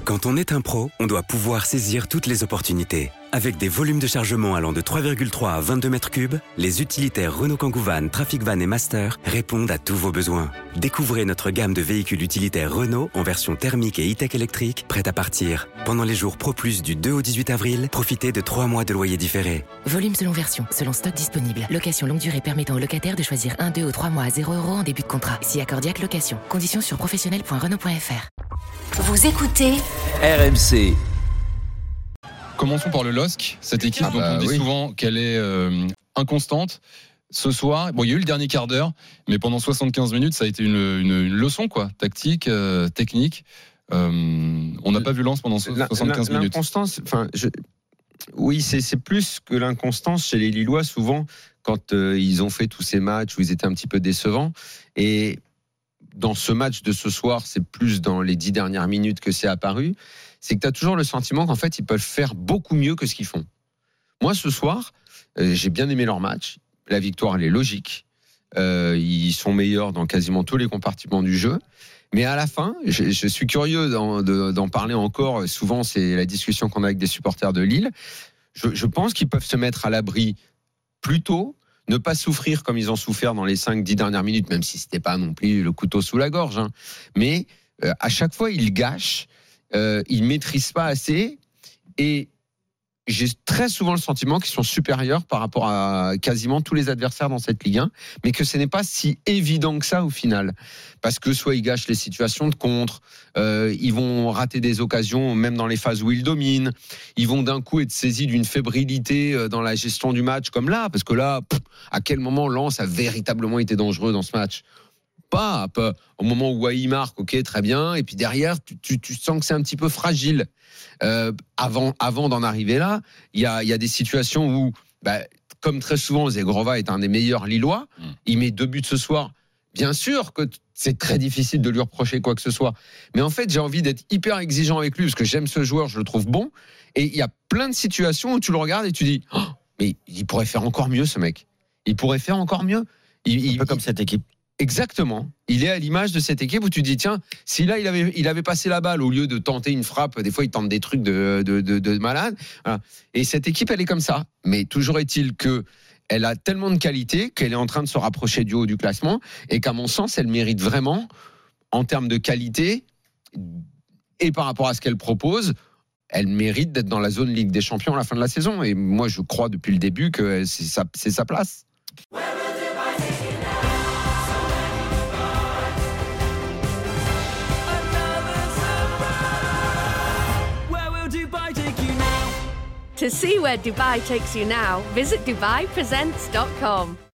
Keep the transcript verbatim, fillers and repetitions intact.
Quand on est un pro, on doit pouvoir saisir toutes les opportunités. Avec des volumes de chargement allant de trois virgule trois à vingt-deux mètres cubes, les utilitaires Renault Kangoo Van, Trafic Van et Master répondent à tous vos besoins. Découvrez notre gamme de véhicules utilitaires Renault en version thermique et e-tech électrique, prête à partir. Pendant les jours Pro Plus du deux au dix-huit avril, profitez de trois mois de loyer différé. Volume selon version, selon stock disponible. Location longue durée permettant aux locataires de choisir un, deux ou trois mois à zéro euros en début de contrat. Si accordiaque location. Conditions sur professionnel point renault point f r. Vous écoutez R M C. Commençons par le L O S C, cette équipe ah dont bah on dit oui. souvent qu'elle est euh, inconstante. Ce soir, bon, il y a eu le dernier quart d'heure, mais pendant soixante-quinze minutes, ça a été une, une, une leçon, quoi, tactique, euh, technique. Euh, on n'a pas vu Lens pendant soixante-quinze la, minutes. L'inconstance, enfin, je... oui, c'est, c'est plus que l'inconstance chez les Lillois, souvent, quand euh, ils ont fait tous ces matchs où ils étaient un petit peu décevants. Et dans ce match de ce soir, c'est plus dans les dix dernières minutes que c'est apparu. C'est que tu as toujours le sentiment qu'en fait, ils peuvent faire beaucoup mieux que ce qu'ils font. Moi, ce soir, euh, j'ai bien aimé leur match. La victoire, elle est logique. Euh, ils sont meilleurs dans quasiment tous les compartiments du jeu. Mais à la fin, je, je suis curieux d'en, de, d'en parler encore. Souvent, c'est la discussion qu'on a avec des supporters de Lille. Je, je pense qu'ils peuvent se mettre à l'abri plus tôt, ne pas souffrir comme ils ont souffert dans les cinq dix dernières minutes, même si c'était pas non plus le couteau sous la gorge. Hein. Mais euh, à chaque fois, ils gâchent. Euh, ils ne maîtrisent pas assez et j'ai très souvent le sentiment qu'ils sont supérieurs par rapport à quasiment tous les adversaires dans cette Ligue un, mais que ce n'est pas si évident que ça au final, parce que soit ils gâchent les situations de contre, euh, ils vont rater des occasions même dans les phases où ils dominent, ils vont d'un coup être saisis d'une fébrilité dans la gestion du match comme là, parce que là, pff, à quel moment Lens a véritablement été dangereux dans ce match ? Pas, pas au moment où Wai marque, ok, très bien, et puis derrière tu, tu, tu sens que c'est un petit peu fragile. Euh, avant, avant d'en arriver là, il y a, y a des situations où, bah, comme très souvent, Zegrova est un des meilleurs Lillois, mmh. il met deux buts ce soir. Bien sûr que c'est très difficile de lui reprocher quoi que ce soit, mais en fait j'ai envie d'être hyper exigeant avec lui parce que j'aime ce joueur, je le trouve bon, et il y a plein de situations où tu le regardes et tu dis, oh, mais il pourrait faire encore mieux ce mec, il pourrait faire encore mieux. Il, un il, peu comme il, cette équipe. Exactement. Il est à l'image de cette équipe où tu dis, tiens, si là, il avait, il avait passé la balle au lieu de tenter une frappe, des fois, il tente des trucs de, de, de, de malade. Voilà. Et cette équipe, elle est comme ça. Mais toujours est-il que elle a tellement de qualité qu'elle est en train de se rapprocher du haut du classement et qu'à mon sens, elle mérite vraiment, en termes de qualité et par rapport à ce qu'elle propose, elle mérite d'être dans la zone Ligue des Champions à la fin de la saison. Et moi, je crois depuis le début que c'est sa, c'est sa place. To see where Dubai takes you now, visit dubai presents dot com.